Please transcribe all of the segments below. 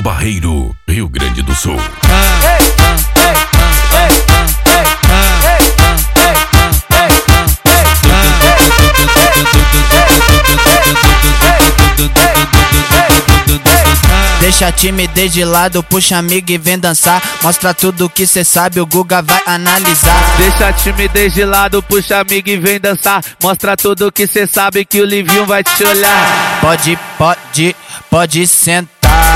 Barreiro, Rio Grande do Sul. Deixa a timidez de lado, puxa amigo e vem dançar. Mostra tudo que cê sabe, o Guga vai analisar. Deixa a timidez de lado, puxa amigo e vem dançar. Mostra tudo que cê sabe, que o Livinho vai te olhar. Pode sentar.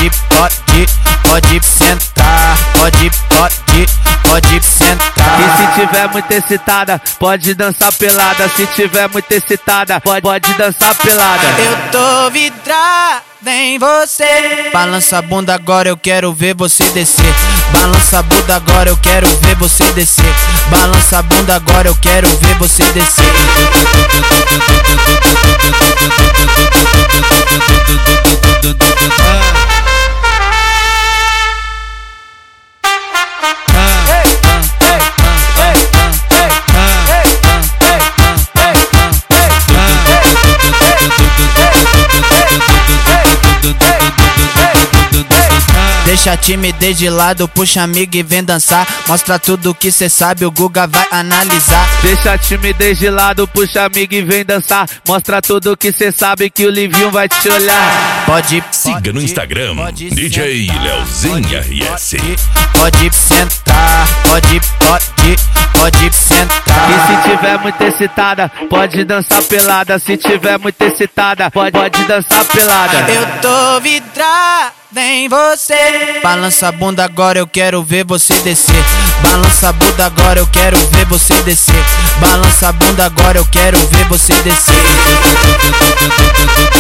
Pode sentar. Pode sentar. E se tiver muito excitada, pode dançar pelada. Se tiver muito excitada, pode dançar pelada. Eu tô vidrada em você. Balança a bunda agora, eu quero ver você descer. Balança a bunda agora, eu quero ver você descer. Balança a bunda agora, eu quero ver você descer. Deixa a timidez de lado, puxa amigo e vem dançar. Mostra tudo que cê sabe, o Guga vai analisar. Deixa a timidez de lado, puxa amigo e vem dançar. Mostra tudo que cê sabe, que o Livinho vai te olhar. Siga no Instagram, DJ Leozinho RS. Pode sentar, pode sentar. E se tiver muito excitada, pode dançar pelada. Se tiver muito excitada, pode dançar pelada. Eu tô vidrada em você. Balança a bunda agora, eu quero ver você descer. Balança a bunda agora, eu quero ver você descer. Balança a bunda agora, eu quero ver você descer.